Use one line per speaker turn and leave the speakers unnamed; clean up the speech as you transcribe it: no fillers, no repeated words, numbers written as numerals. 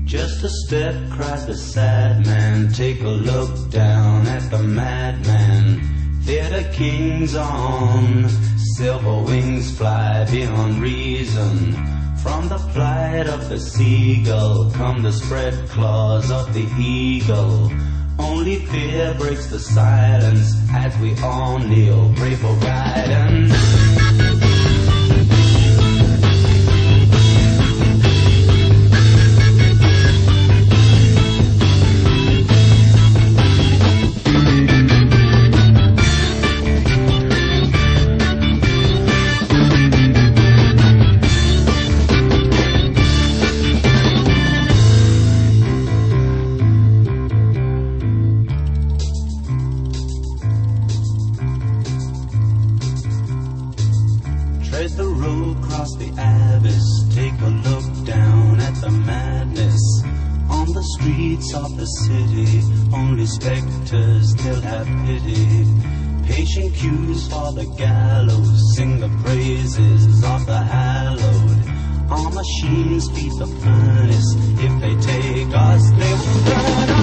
Just a step, cried the sad man, take a look down at the madman. Theater kings on silver wings fly beyond reason. From the flight of the seagull come the spread claws of the eagle. Only fear breaks the silence as we all kneel, pray for guidance. Tread the road, cross the abyss, take a look down at the madness. On the streets of the city, only specters still have pity. Patient queues for the gallows, sing the praises of the hallowed. Our machines feed the furnace, if they take us, they will burn us.